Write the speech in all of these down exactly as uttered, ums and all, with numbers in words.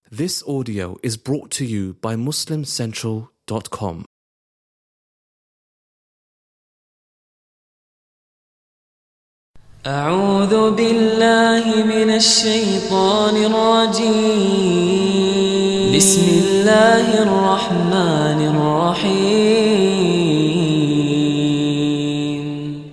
This audio is brought to you by Muslim Central dot com. أعوذ بالله من الشيطان الرجيم بسم الله الرحمن الرحيم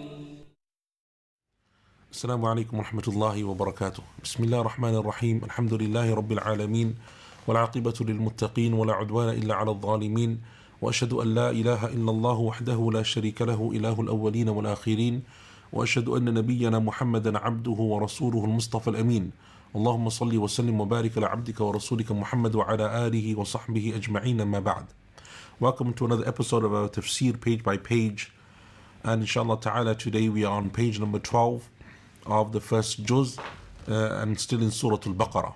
السلام عليكم ورحمة الله وبركاته. بسم الله الرحمن الرحيم. الحمد لله رب العالمين والعاقبة للمتقين ولا عدوان إلا على الظالمين، وأشهد أن لا إله إلا الله وحده لا شريك له إله الأولين والآخرين، وأشهد أن نبينا محمدا عبده ورسوله المصطفى الأمين. اللهم صل وسلم وبارك على عبدك ورسولك محمد وعلى آله وصحبه أجمعين. ما بعد. Welcome to another episode of our tafsir page by page, and inshallah ta'ala today we are on page number twelve of the first juz, uh, and still in Surah Al-Baqarah.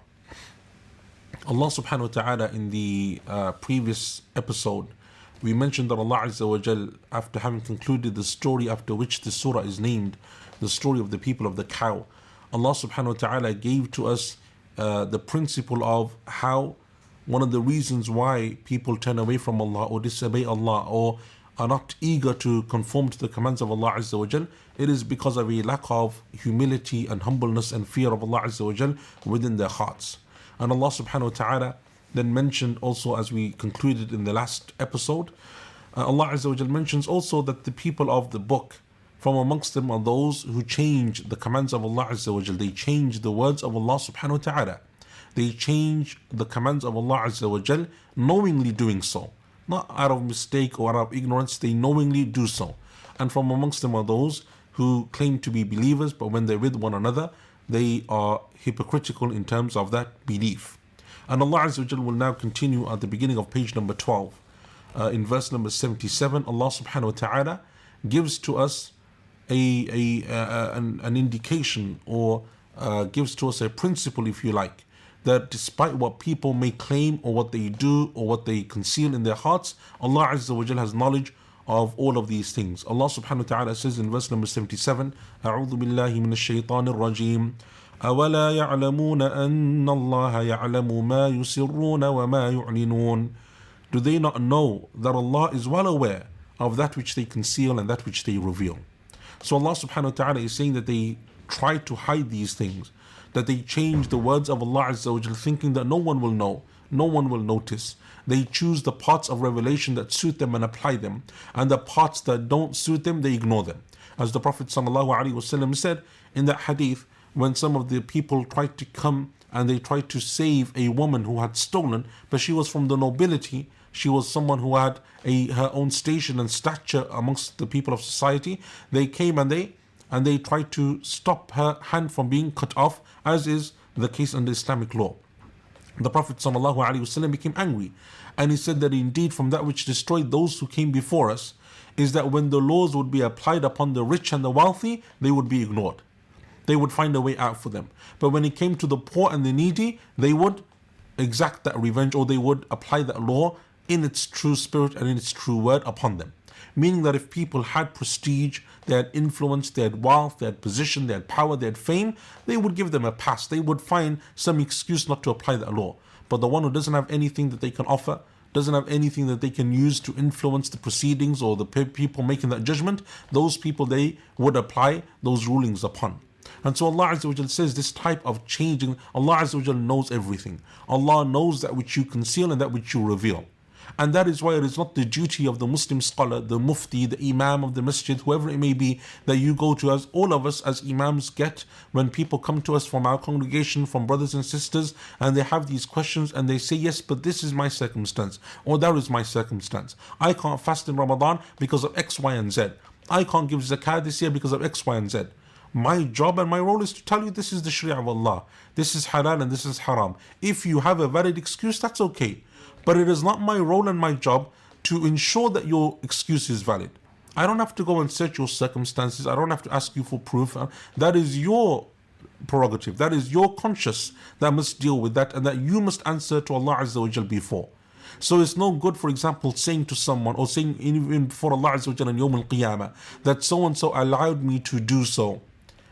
Allah subhanahu wa ta'ala, in the uh, previous episode, we mentioned that Allah Azza wa Jal, after having concluded the story after which the surah is named, the story of the people of the cow, Allah subhanahu wa ta'ala gave to us uh, the principle of how one of the reasons why people turn away from Allah or disobey Allah or are not eager to conform to the commands of Allah Azza wa Jal, it is because of a lack of humility and humbleness and fear of Allah Azza wa Jal within their hearts. And Allah subhanahu wa ta'ala then mentioned also, as we concluded in the last episode, uh, Allah Azza wa Jal mentions also that the people of the book, from amongst them are those who change the commands of Allah Azza wa Jal. They change the words of Allah subhanahu wa ta'ala. They change the commands of Allah Azza wa Jal, knowingly doing so. Not out of mistake or out of ignorance, they knowingly do so. And from amongst them are those who claim to be believers, but when they're with one another, they are hypocritical in terms of that belief. And Allah Azza wa Jal will now continue at the beginning of page number twelve. Uh, in verse number seventy-seven, Allah subhanahu wa ta'ala gives to us a, a, uh, an, an indication, or uh, gives to us a principle, if you like, that despite what people may claim or what they do or what they conceal in their hearts, Allah Azza wa Jal has knowledge of all of these things. Allah subhanahu wa ta'ala says in verse number seventy-seven, أعوذ بالله من الشيطان الرجيم أولا يعلمون أن الله يعلم ما يسرون وما يعلنون. Do they not know that Allah is well aware of that which they conceal and that which they reveal? So Allah subhanahu wa ta'ala is saying that they try to hide these things, that they change the words of Allah Azza wa Jal thinking that no one will know, no one will notice. They choose the parts of revelation that suit them and apply them, and the parts that don't suit them, they ignore them. As the Prophet sallallahu alaihi wasallam said in that hadith, when some of the people tried to come and they tried to save a woman who had stolen, but she was from the nobility, she was someone who had a her own station and stature amongst the people of society, they came and they and they tried to stop her hand from being cut off, as is the case under Islamic law. The Prophet ﷺ became angry, and he said that indeed from that which destroyed those who came before us is that when the laws would be applied upon the rich and the wealthy, they would be ignored. They would find a way out for them. But when it came to the poor and the needy, they would exact that revenge, or they would apply that law in its true spirit and in its true word upon them. Meaning that if people had prestige, they had influence, they had wealth, they had position, they had power, they had fame, they would give them a pass. They would find some excuse not to apply that law. But the one who doesn't have anything that they can offer, doesn't have anything that they can use to influence the proceedings or the people making that judgment, those people they would apply those rulings upon. And so Allah Azza wa Jal says this type of changing, Allah Azza wa Jal knows everything. Allah knows that which you conceal and that which you reveal. And that is why it is not the duty of the Muslim scholar, the mufti, the imam of the masjid, whoever it may be, that you go to, as all of us as imams get when people come to us from our congregation, from brothers and sisters, and they have these questions and they say, yes, but this is my circumstance, or that is my circumstance. I can't fast in Ramadan because of X, Y, and Z. I can't give zakah this year because of X, Y, and Z. My job and my role is to tell you this is the Sharia of Allah. This is halal and this is haram. If you have a valid excuse, that's okay. But it is not my role and my job to ensure that your excuse is valid. I don't have to go and search your circumstances. I don't have to ask you for proof. That is your prerogative. That is your conscience that must deal with that, and that you must answer to Allah Azza wa Jal before. So it's no good, for example, saying to someone, or saying even before Allah Azza wa Jal on Yawm al-Qiyamah, that so-and-so allowed me to do so.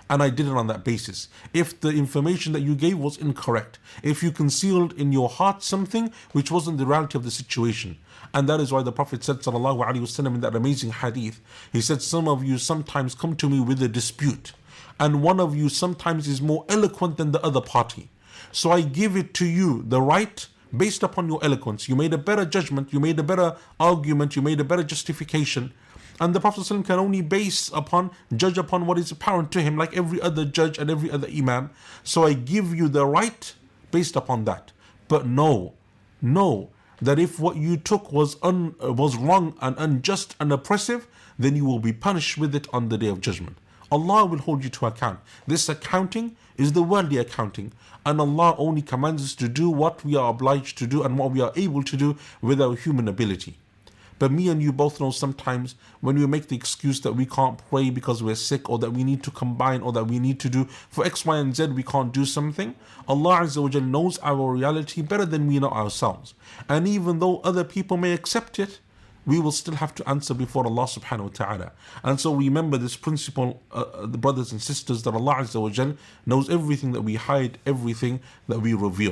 and I did it on that basis. If the information that you gave was incorrect, if you concealed in your heart something which wasn't the reality of the situation. And that is why the Prophet said, sallallahu alaihi wasallam, in that amazing hadith, he said, some of you sometimes come to me with a dispute, and one of you sometimes is more eloquent than the other party. So I give it to you, the right, based upon your eloquence. You made a better judgment, you made a better argument, you made a better justification. And the Prophet ﷺ can only base upon, judge upon what is apparent to him, like every other judge and every other imam. So I give you the right based upon that. But know, know that if what you took was un, was wrong and unjust and oppressive, then you will be punished with it on the Day of Judgment. Allah will hold you to account. This accounting is the worldly accounting, and Allah only commands us to do what we are obliged to do and what we are able to do with our human ability. But me and you both know sometimes when we make the excuse that we can't pray because we're sick, or that we need to combine, or that we need to do for X, Y, and Z, we can't do something. Allah Azza wa Jal knows our reality better than we know ourselves. And even though other people may accept it, we will still have to answer before Allah subhanahu wa ta'ala. And so remember this principle, uh, the brothers and sisters, that Allah Azza wa Jal knows everything that we hide, everything that we reveal.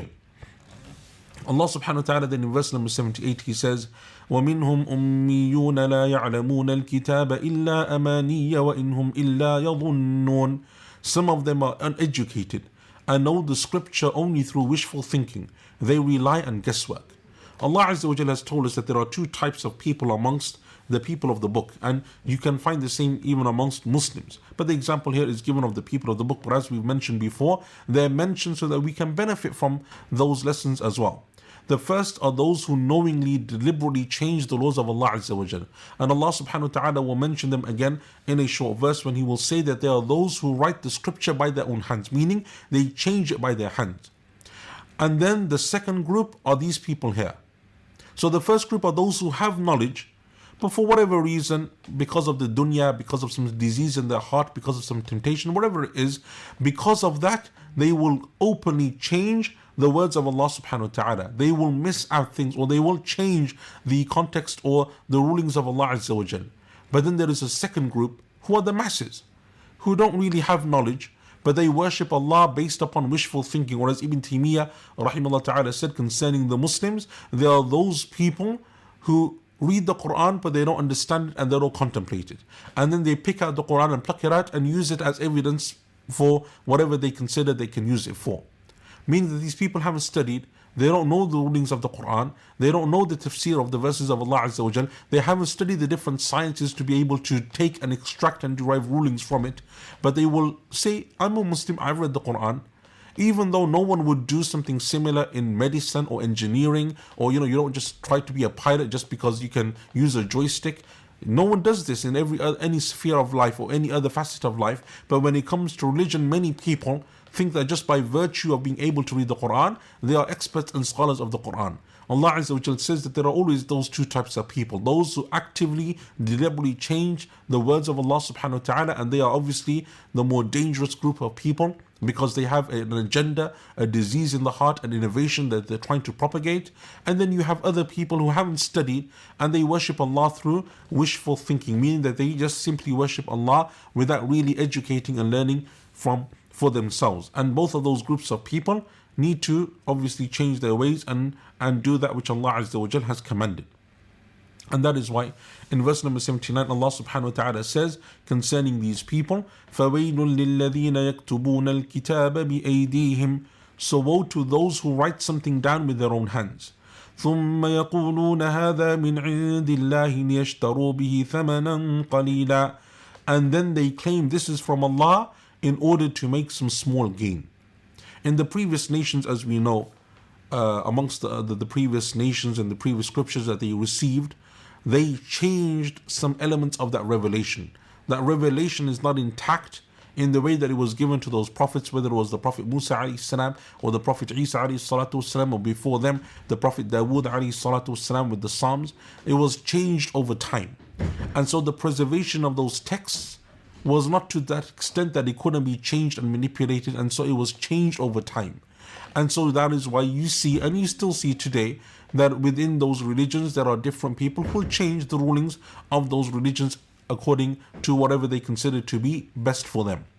Allah subhanahu wa ta'ala then in verse number seventy-eight, he says, وَمِنْهُمْ أُمِّيُّونَ لَا يَعْلَمُونَ الْكِتَابَ إِلَّا أَمَانِيَّ وَإِنْهُمْ إِلَّا يَظُنُّونَ. Some of them are uneducated and know the scripture only through wishful thinking. They rely on guesswork. Allah Azza wa Jalla has told us that there are two types of people amongst the people of the book, and you can find the same even amongst Muslims. But the example here is given of the people of the book, but as we've mentioned before, they're mentioned so that we can benefit from those lessons as well. The first are those who knowingly, deliberately change the laws of Allah Azza wa Jalla. And Allah subhanahu wa ta'ala will mention them again in a short verse when He will say that there are those who write the scripture by their own hands, meaning they change it by their hands. And then the second group are these people here. So the first group are those who have knowledge, but for whatever reason, because of the dunya, because of some disease in their heart, because of some temptation, whatever it is, because of that, they will openly change the words of Allah subhanahu wa ta'ala. They will miss out things, or they will change the context or the rulings of Allah Azza wa Jal. But then there is a second group who are the masses, who don't really have knowledge, but they worship Allah based upon wishful thinking. Whereas Ibn Taymiyyah rahimahullah ta'ala said concerning the Muslims, there are those people who read the Quran but they don't understand it and they don't contemplate it. And then they pick out the Quran and pluck it out and use it as evidence for whatever they consider they can use it for. Meaning that these people haven't studied, they don't know the rulings of the Quran, they don't know the tafsir of the verses of Allah Azza wa Jal, they haven't studied the different sciences to be able to take and extract and derive rulings from it. But they will say, I'm a Muslim, I've read the Quran. Even though no one would do something similar in medicine or engineering, or you know, you don't just try to be a pilot just because you can use a joystick. No one does this in every other, any sphere of life or any other facet of life. But when it comes to religion, many people think that just by virtue of being able to read the Quran, they are experts and scholars of the Quran. Allah Azza wa Jal says that there are always those two types of people. Those who actively, deliberately change the words of Allah subhanahu wa ta'ala, and they are obviously the more dangerous group of people because they have an agenda, a disease in the heart, an innovation that they're trying to propagate. And then you have other people who haven't studied and they worship Allah through wishful thinking, meaning that they just simply worship Allah without really educating and learning from for themselves. And both of those groups of people need to obviously change their ways and, and do that which Allah Azza wa Jal has commanded. And that is why in verse number seventy-nine, Allah subhanahu wa ta'ala says concerning these people, فَوَيْلٌ لِلَّذِينَ يَكْتُبُونَ الْكِتَابَ بِأَيْدِيهِمْ. So woe to those who write something down with their own hands. ثُمَّ يَقُولُونَ هَذَا مِنْ عِنْدِ اللَّهِ لِيَشْتَرُوا بِهِ ثَمَنًا قَلِيلًا. And then they claim this is from Allah in order to make some small gain. In the previous nations, as we know, uh, amongst the, the, the previous nations and the previous scriptures that they received, they changed some elements of that revelation. That revelation is not intact in the way that it was given to those prophets, whether it was the Prophet Musa alayhi salam or the Prophet Isa alayhi salatu wasalam, or before them the Prophet Dawood alayhi salatu wasalam with the Psalms. It was changed over time. And so the preservation of those texts was not to that extent that it couldn't be changed and manipulated, and so it was changed over time. And so that is why you see, and you still see today, that within those religions there are different people who change the rulings of those religions according to whatever they consider to be best for them.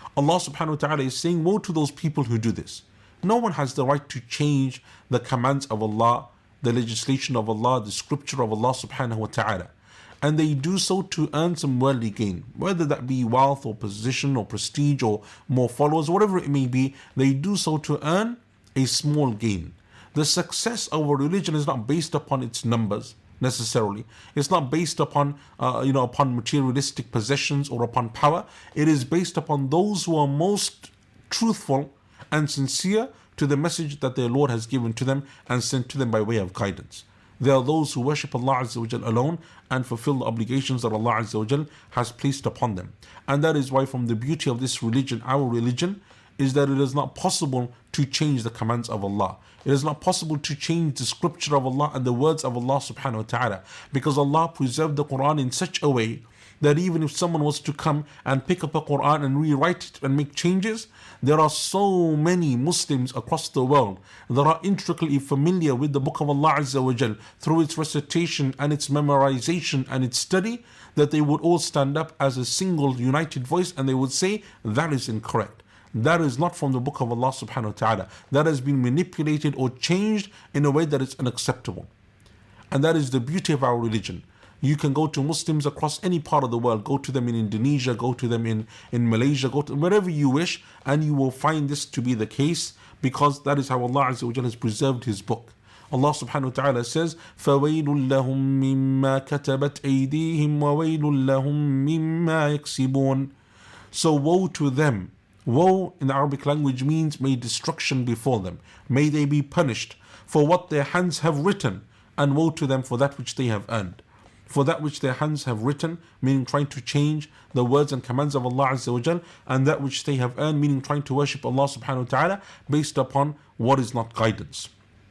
Allah subhanahu wa ta'ala is saying, woe to those people who do this. No one has the right to change the commands of Allah, the legislation of Allah, the scripture of Allah subhanahu wa ta'ala. And they do so to earn some worldly gain, whether that be wealth or position or prestige or more followers, whatever it may be. They do so to earn a small gain. The success of a religion is not based upon its numbers necessarily. It's not based upon uh, you know upon materialistic possessions or upon power. It is based upon those who are most truthful and sincere to the message that their Lord has given to them and sent to them by way of guidance. They are those who worship Allah Azza wa Jal alone and fulfill the obligations that Allah Azza wa Jal has placed upon them. And that is why from the beauty of this religion, our religion, is that it is not possible to change the commands of Allah. It is not possible to change the scripture of Allah and the words of Allah subhanahu wa ta'ala, because Allah preserved the Quran in such a way that even if someone was to come and pick up a Quran and rewrite it and make changes, there are so many Muslims across the world that are intricately familiar with the book of Allah Azza wa Jal through its recitation and its memorization and its study, that they would all stand up as a single united voice and they would say, that is incorrect. That is not from the book of Allah subhanahu wa ta'ala. That has been manipulated or changed in a way that is unacceptable. And that is the beauty of our religion. You can go to Muslims across any part of the world, go to them in Indonesia, go to them in, in Malaysia, go to wherever you wish, and you will find this to be the case, because that is how Allah Azza wa Jalla has preserved His book. Allah subhanahu wa ta'ala says, فَوَيْلٌ لَهُم مِّمَّا كَتَبَتْ أَيْدِيهِمْ وَوَيْلٌ لَهُم مِّمَّا يَكْسِبُونَ. So woe to them. Woe in the Arabic language means may destruction befall them. May they be punished for what their hands have written, and woe to them for that which they have earned. For that which their hands have written, meaning trying to change the words and commands of Allah Azza wa Jal, and that which they have earned, meaning trying to worship Allah subhanahu wa ta'ala based upon what is not guidance.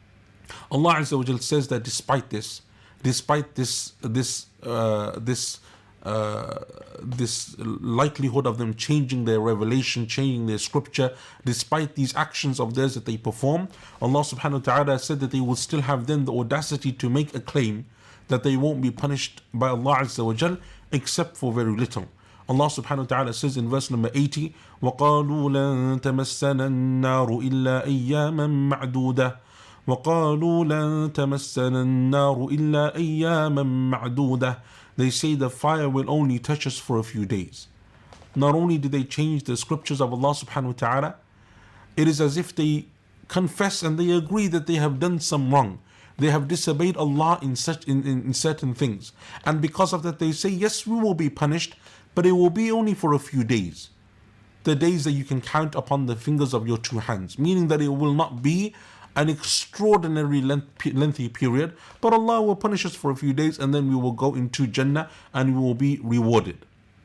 Allah Azza wa Jal says that despite this, despite this this uh, this uh, this likelihood of them changing their revelation, changing their scripture, despite these actions of theirs that they perform, Allah subhanahu wa ta'ala said that they will still have then the audacity to make a claim that they won't be punished by Allah Azza wa Jal except for very little. Allah subhanahu wa ta'ala says in verse number eighty, وَقَالُوا لَن تَمَسَّنَا النَّارُ إِلَّا أَيَّامًا مَعْدُودَةً وَقَالُوا لَن تَمَسَّنَا النَّارُ إِلَّا أَيَّامًا مَعْدُودَةً. They say the fire will only touch us for a few days. Not only did they change the scriptures of Allah subhanahu wa ta'ala, it is as if they confess and they agree that they have done some wrong. They have disobeyed Allah in such in, in, in certain things. And because of that they say, yes, we will be punished, but it will be only for a few days. The days that you can count upon the fingers of your two hands. Meaning that it will not be an extraordinary length, lengthy period, but Allah will punish us for a few days and then we will go into Jannah and we will be rewarded.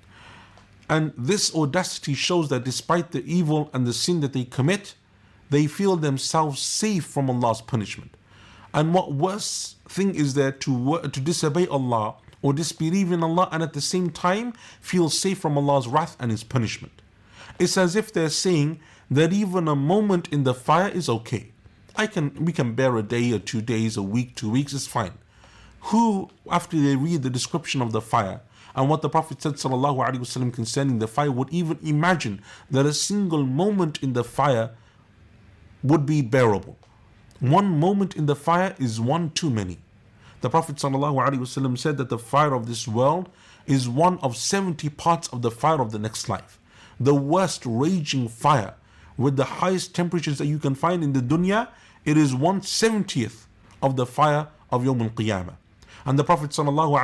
And this audacity shows that despite the evil and the sin that they commit, they feel themselves safe from Allah's punishment. And what worse thing is there to, to disobey Allah or disbelieve in Allah and at the same time feel safe from Allah's wrath and His punishment. It's as if they're saying that even a moment in the fire is okay. I can, we can bear a day or two days, a week, two weeks, it's fine. Who, after they read the description of the fire and what the Prophet said sallallahu alaihi wasallam concerning the fire, would even imagine that a single moment in the fire would be bearable? One moment in the fire is one too many. The Prophet ﷺ said that the fire of this world is one of seventy parts of the fire of the next life. The worst raging fire with the highest temperatures that you can find in the dunya, it is one seventieth of the fire of Yawm al-Qiyamah. And the Prophet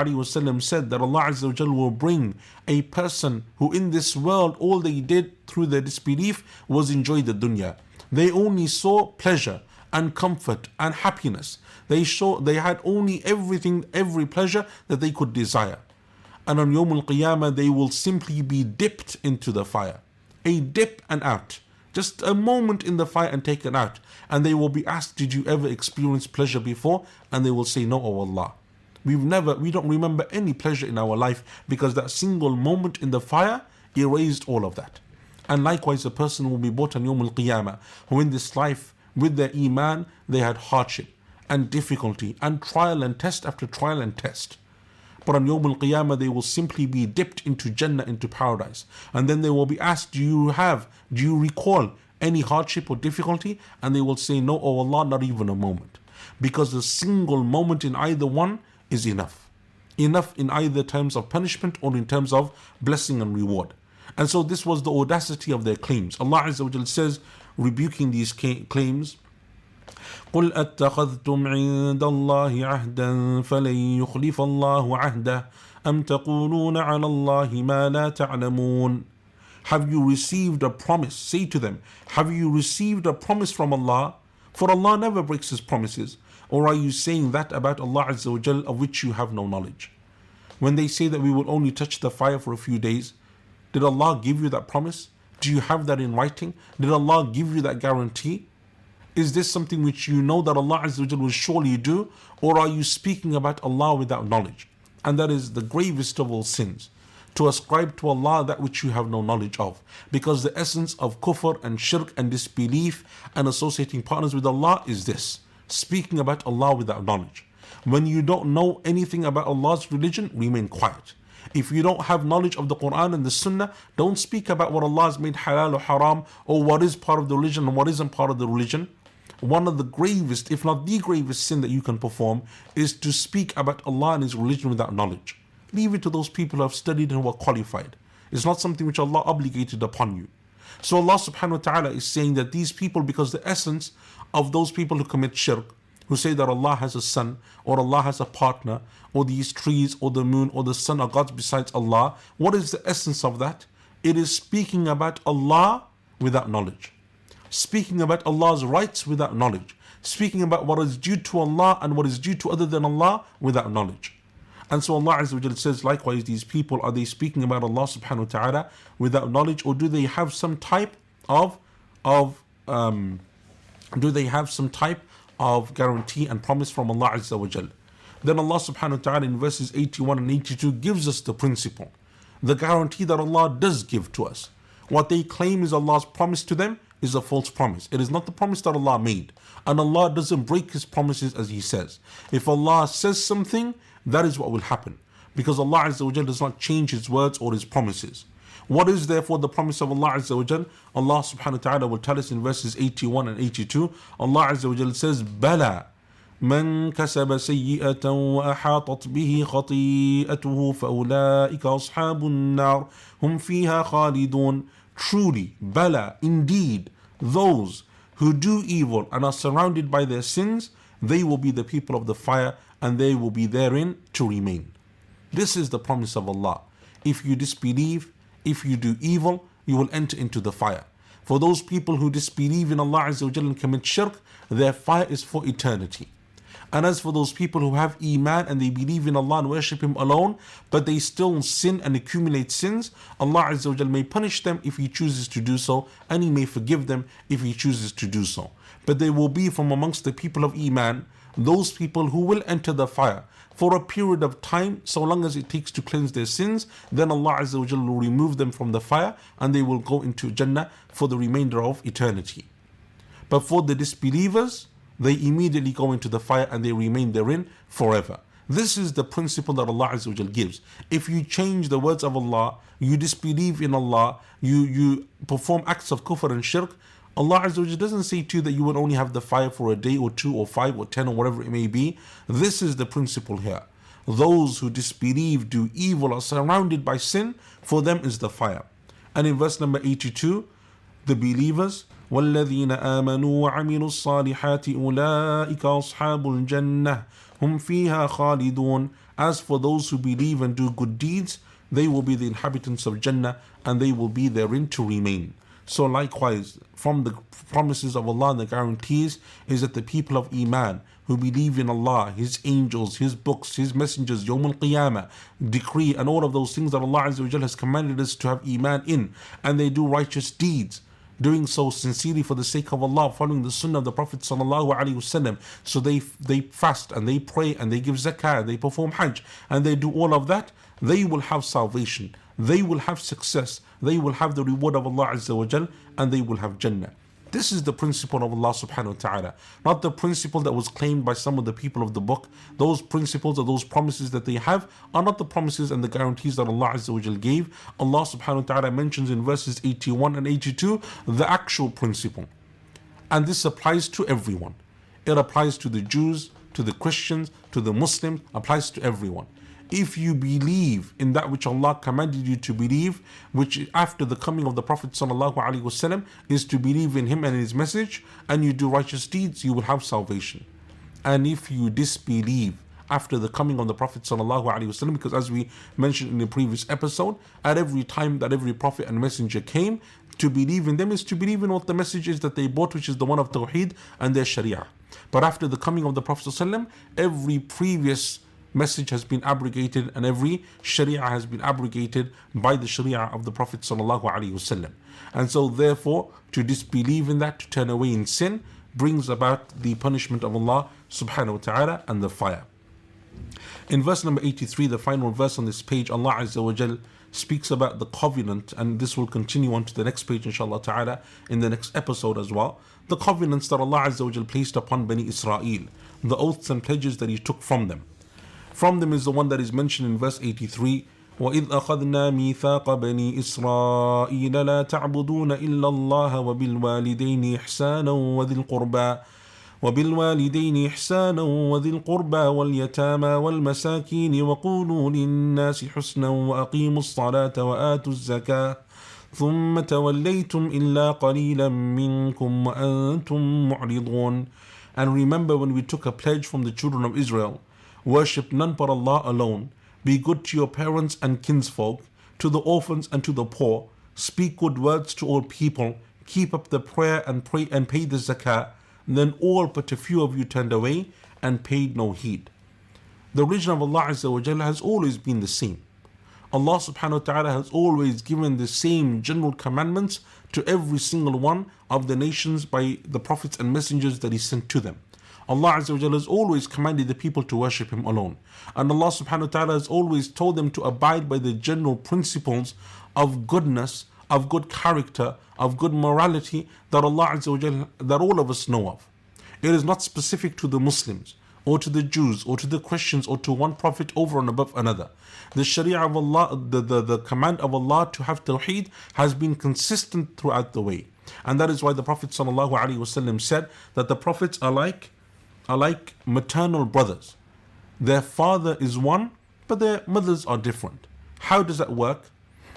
ﷺ said that Allah Azza wa Jal will bring a person who in this world all they did through their disbelief was enjoy the dunya. They only saw pleasure and comfort and happiness. They show they had only everything, every pleasure that they could desire. And on Yawm al-Qiyamah they will simply be dipped into the fire. A dip and out. Just a moment in the fire and taken out. And they will be asked, did you ever experience pleasure before? And they will say, no, O Allah. We've never, we don't remember any pleasure in our life, because that single moment in the fire erased all of that. And likewise a person will be brought on Yawm al-Qiyamah who in this life with their iman, they had hardship and difficulty and trial and test after trial and test. But on Yawm al-Qiyamah, they will simply be dipped into Jannah, into paradise. And then they will be asked, do you have, do you recall any hardship or difficulty? And they will say, no, oh Allah, not even a moment. Because a single moment in either one is enough. Enough in either terms of punishment or in terms of blessing and reward. And so this was the audacity of their claims. Allah Azza wa Jal says, rebuking these claims, قُلْ أَتَّخَذْتُمْ عِنْدَ اللَّهِ عَهْدًا فَلَنْ يُخْلِفَ اللَّهُ عَهْدَهُ أَمْ تَقُولُونَ عَلَى اللَّهِ مَا لَا تَعْلَمُونَ. Have you received a promise? Say to them, have you received a promise from Allah? For Allah never breaks His promises. Or are you saying that about Allah Azza wa Jal of which you have no knowledge? When they say that we will only touch the fire for a few days, did Allah give you that promise? Do you have that in writing? Did Allah give you that guarantee? Is this something which you know that Allah Azza wa Jal will surely do? Or are you speaking about Allah without knowledge? And that is the gravest of all sins, to ascribe to Allah that which you have no knowledge of. Because the essence of kufr and shirk and disbelief and associating partners with Allah is this: speaking about Allah without knowledge. When you don't know anything about Allah's religion, remain quiet. If you don't have knowledge of the Quran and the Sunnah, don't speak about what Allah has made halal or haram, or what is part of the religion and what isn't part of the religion. One of the gravest, if not the gravest sin that you can perform is to speak about Allah and His religion without knowledge. Leave it to those people who have studied and who are qualified. It's not something which Allah obligated upon you. So Allah subhanahu wa ta'ala is saying that these people, because the essence of those people who commit shirk, who say that Allah has a son, or Allah has a partner, or these trees, or the moon, or the sun are gods besides Allah, what is the essence of that? It is speaking about Allah without knowledge. Speaking about Allah's rights without knowledge. Speaking about what is due to Allah and what is due to other than Allah without knowledge. And so Allah Azza wa Jalla says, likewise, these people, are they speaking about Allah subhanahu wa ta'ala without knowledge, or do they have some type of, of um, do they have some type of guarantee and promise from Allah Azza wa Jalla? Then Allah subhanahu wa ta'ala in verses eighty-one and eighty-two gives us the principle, the guarantee that Allah does give to us. What they claim is Allah's promise to them is a false promise. It is not the promise that Allah made. And Allah doesn't break His promises as He says. If Allah says something, that is what will happen. Because Allah Azza wa Jalla does not change His words or His promises. What is therefore the promise of Allah Azza wa Jalla? Allah subhanahu wa ta'ala will tell us in verses eighty-one and eighty-two. Allah Azza wa Jalla says, Bala من كسب سيئة وأحاطت به خطيئته فأولئك أصحاب النار هم فيها خالدون. Truly, Bala, indeed, those who do evil and are surrounded by their sins, they will be the people of the fire, and they will be therein to remain. This is the promise of Allah. If you disbelieve, if you do evil, you will enter into the fire. For those people who disbelieve in Allah Azza wa Jalla and commit shirk, their fire is for eternity. And as for those people who have Iman and they believe in Allah and worship Him alone, but they still sin and accumulate sins, Allah Azza wa Jalla may punish them if He chooses to do so, and He may forgive them if He chooses to do so. But there will be from amongst the people of Iman those people who will enter the fire for a period of time, so long as it takes to cleanse their sins. Then Allah Azza wa Jalla will remove them from the fire, and they will go into Jannah for the remainder of eternity. But for the disbelievers, they immediately go into the fire and they remain therein forever. This is the principle that Allah Azza wa Jal gives. If you change the words of Allah, you disbelieve in Allah, you, you perform acts of kufr and shirk, Allah Azza wa Jal doesn't say to you that you will only have the fire for a day or two or five or ten or whatever it may be. This is the principle here. Those who disbelieve, do evil, are surrounded by sin, for them is the fire. And in verse number eighty-two, the believers, وَالَّذِينَ آمَنُوا وَعَمِلُوا الصَّالِحَاتِ أُولَٰئِكَ أَصْحَابُ الْجَنَّةِ هُمْ فِيهَا خَالِدُونَ. As for those who believe and do good deeds, they will be the inhabitants of Jannah, and they will be therein to remain. So likewise, from the promises of Allah and the guarantees is that the people of Iman who believe in Allah, His angels, His books, His messengers, Yawm al-Qiyamah, decree, and all of those things that Allah Azza wa Jalla has commanded us to have Iman in, and they do righteous deeds, doing so sincerely for the sake of Allah, following the sunnah of the Prophet sallallahu alaihi wasallam. So they they fast and they pray and they give zakah and they perform hajj and they do all of that. They will have salvation. They will have success. They will have the reward of Allah Azza wa Jal, and they will have Jannah. This is the principle of Allah subhanahu wa ta'ala, not the principle that was claimed by some of the people of the book. Those principles or those promises that they have are not the promises and the guarantees that Allah Azza wa Jal gave. Allah subhanahu wa ta'ala mentions in verses eighty-one and eighty-two the actual principle. And this applies to everyone. It applies to the Jews, to the Christians, to the Muslims, applies to everyone. If you believe in that which Allah commanded you to believe, which after the coming of the Prophet sallallahu alaihi wasallam is to believe in him and his message, and you do righteous deeds, you will have salvation. And if you disbelieve after the coming of the Prophet sallallahu alaihi wasallam, because as we mentioned in the previous episode, at every time that every prophet and messenger came, to believe in them is to believe in what the message is that they brought, which is the one of Tawheed and their Sharia. But after the coming of the Prophet sallallahu alaihi wasallam, every previous message has been abrogated and every Sharia has been abrogated by the Sharia of the Prophet sallallahu alaihi wasallam. And so therefore, to disbelieve in that, to turn away in sin, brings about the punishment of Allah subhanahu wa ta'ala and the fire. In verse number eighty-three, the final verse on this page, Allah Azza wa Jal speaks about the covenant, and this will continue on to the next page inshallah ta'ala in the next episode as well. The covenants that Allah Azza wa Jal placed upon Bani Israel, the oaths and pledges that He took from them. From them is the one that is mentioned in verse eighty-three. وَإِذْ أَخَذْنَا مِيثَاقَ بَنِي إِسْرَائِيلَ لَا تَعْبُدُونَ إِلَّا اللَّهَ وَبِالْوَالِدَيْنِ إِحْسَانًا وَذِي الْقُرْبَى وبالوالدين إحسانا وذي القربى واليتامى والمساكين وقولوا للناس حسنا وأقيموا الصلاة وآتوا الزكاة ثم توليتم إلا قليلا منكم وأنتم معرضون. And remember when we took a pledge from the children of Israel, worship none but Allah alone, be good to your parents and kinsfolk, to the orphans and to the poor, speak good words to all people, keep up the prayer and pray and pay the zakah. Then all but a few of you turned away and paid no heed. The religion of Allah Azza wa Jalla has always been the same. Allah subhanahu wa ta'ala has always given the same general commandments to every single one of the nations by the prophets and messengers that He sent to them. Allah Azza wa Jalla has always commanded the people to worship Him alone. And Allah subhanahu wa ta'ala has always told them to abide by the general principles of goodness, of good character, of good morality that Allah Azza wa Jalla, that all of us know of. It is not specific to the Muslims or to the Jews or to the Christians or to one prophet over and above another. The Sharia of Allah, the, the, the command of Allah to have Tawheed has been consistent throughout the way. And that is why the Prophet sallallahu alaihi wasallam said that the prophets are like, are like maternal brothers. Their father is one, but their mothers are different. How does that work?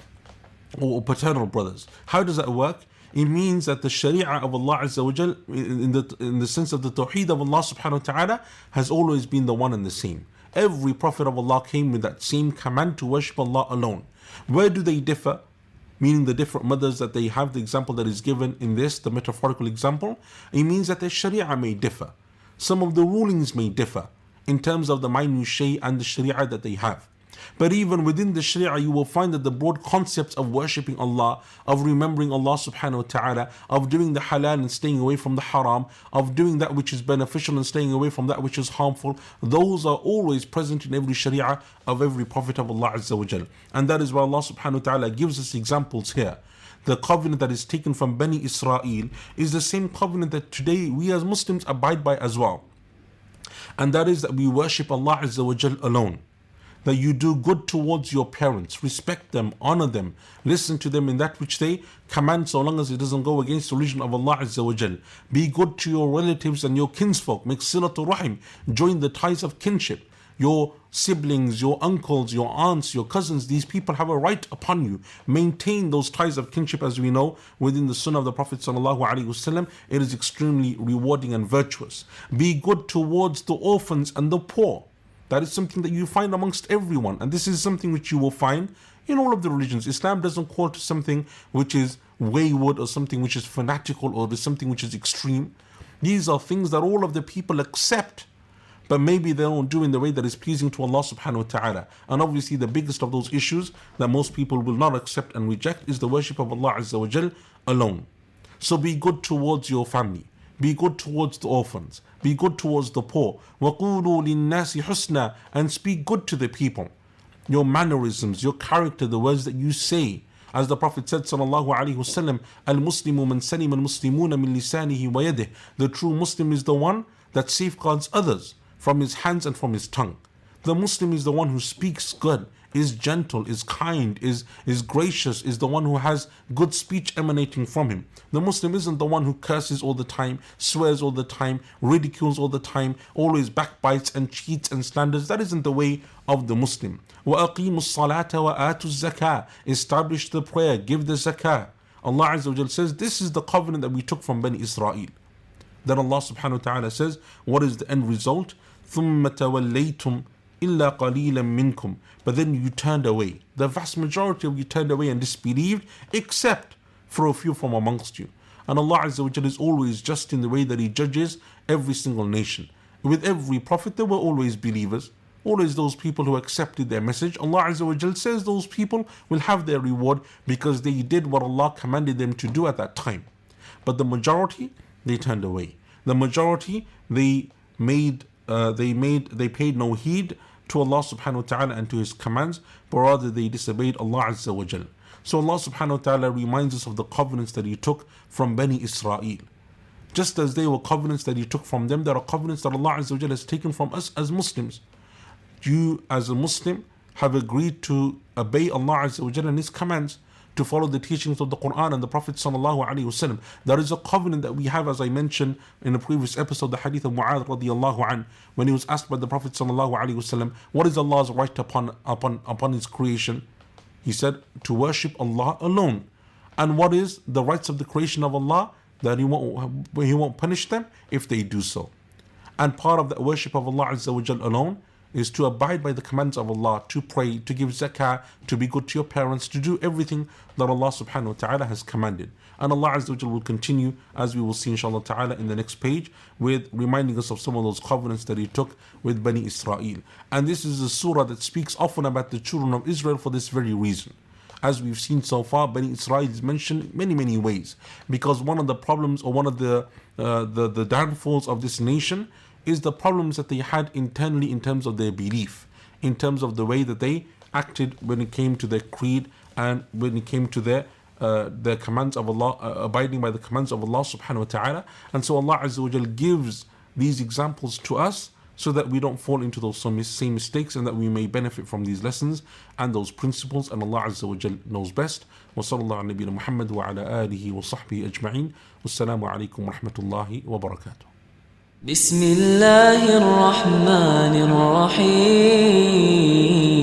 Or paternal brothers. How does that work? It means that the Sharia of Allah Azza wa Jal, in the, in the sense of the Tawheed of Allah subhanahu wa ta'ala, has always been the one and the same. Every Prophet of Allah came with that same command to worship Allah alone. Where do they differ? Meaning the different mothers that they have, the example that is given in this, the metaphorical example, it means that the Sharia may differ. Some of the rulings may differ in terms of the minutiae and the Sharia that they have. But even within the Sharia, you will find that the broad concepts of worshipping Allah, of remembering Allah subhanahu wa ta'ala, of doing the halal and staying away from the haram, of doing that which is beneficial and staying away from that which is harmful, those are always present in every Sharia of every Prophet of Allah Azza wa Jal. And that is why Allah subhanahu wa ta'ala gives us examples here. The covenant that is taken from Bani Israel is the same covenant that today we as Muslims abide by as well. And that is that we worship Allah Azza wa Jal alone. That you do good towards your parents, respect them, honor them, listen to them in that which they command so long as it doesn't go against the religion of Allah Azza wa Jal. Be good to your relatives and your kinsfolk, make silatu rahim, join the ties of kinship. Your siblings, your uncles, your aunts, your cousins, these people have a right upon you. Maintain those ties of kinship, as we know within the sunnah of the Prophet sallallahu alaihi wasallam. It is extremely rewarding and virtuous. Be good towards the orphans and the poor. That is something that you find amongst everyone, and this is something which you will find in all of the religions. Islam doesn't call to something which is wayward or something which is fanatical or something which is extreme. These are things that all of the people accept, but maybe they don't do in the way that is pleasing to Allah subhanahu wa ta'ala. And obviously the biggest of those issues that most people will not accept and reject is the worship of Allah Azza wa Jal alone. So be good towards your family. Be good towards the orphans. Be good towards the poor. وَقُولُوا لِلنَّاسِ حُسْنًا. And speak good to the people. Your mannerisms, your character, the words that you say. As the Prophet said, sallallahu alaihi wasallam, al-Muslimu man salim al-Muslimuna min lisanihi wa yadihi. The true Muslim is the one that safeguards others from his hands and from his tongue. The Muslim is the one who speaks good, is gentle, is kind, is, is gracious, is the one who has good speech emanating from him. The Muslim isn't the one who curses all the time, swears all the time, ridicules all the time, always backbites and cheats and slanders. That isn't the way of the Muslim. وَأَقِيمُوا الصَّلَاةَ وَآتُوا الزَّكَاةَ. Establish the prayer, give the zakah. Allah Azza wa Jal says, this is the covenant that we took from Bani Israel. Then Allah subhanahu wa ta'ala says, what is the end result? ثُمَّ تَوَلَّيْتُمْ إِلَّا قَلِيلًا مِنْكُمْ. But then you turned away. The vast majority of you turned away and disbelieved, except for a few from amongst you. And Allah Azza wa Jalla is always just in the way that He judges every single nation. With every prophet there were always believers, always those people who accepted their message. Allah Azza wa Jalla says those people will have their reward because they did what Allah commanded them to do at that time. But the majority, they turned away. The majority, they made uh, they made they paid no heed to Allah subhanahu wa ta'ala and to His commands, but rather they disobeyed Allah Azza wa Jal. So Allah subhanahu wa ta'ala reminds us of the covenants that He took from Bani Israel. Just as they were covenants that He took from them, there are covenants that Allah Azza wa Jal has taken from us as Muslims. You as a Muslim have agreed to obey Allah Azza wa Jal and His commands, to follow the teachings of the Quran and the Prophet sallallahu alaihi wasallam. There is a covenant that we have, as I mentioned in a previous episode, the hadith of Mu'adh radiyallahu an, when he was asked by the Prophet sallallahu alaihi wasallam, what is Allah's right upon upon upon His creation? He said, to worship Allah alone. And what is the rights of the creation of Allah? That He won't He won't punish them if they do so. And part of the worship of Allah Azza wa Jal alone is to abide by the commands of Allah, to pray, to give zakah, to be good to your parents, to do everything that Allah subhanahu wa ta'ala has commanded. And Allah Azza wa Jal will continue, as we will see inshallah ta'ala in the next page, with reminding us of some of those covenants that He took with Bani Israel. And this is a surah that speaks often about the children of Israel for this very reason. As we've seen so far, Bani Israel is mentioned many, many ways. Because one of the problems, or one of the, uh, the, the downfalls of this nation is the problems that they had internally in terms of their belief, in terms of the way that they acted when it came to their creed and when it came to their uh, their commands of Allah, uh, abiding by the commands of Allah subhanahu wa ta'ala. And so Allah Azza wa Jal gives these examples to us so that we don't fall into those same mistakes and that we may benefit from these lessons and those principles. And Allah Azza wa Jal knows best. Wa sallallahu ala nabiyyina Muhammad wa ala alihi wa sahbihi ajma'in. Wassalamu alaikum wa rahmatullahi wa barakatuh. بسم الله الرحمن الرحيم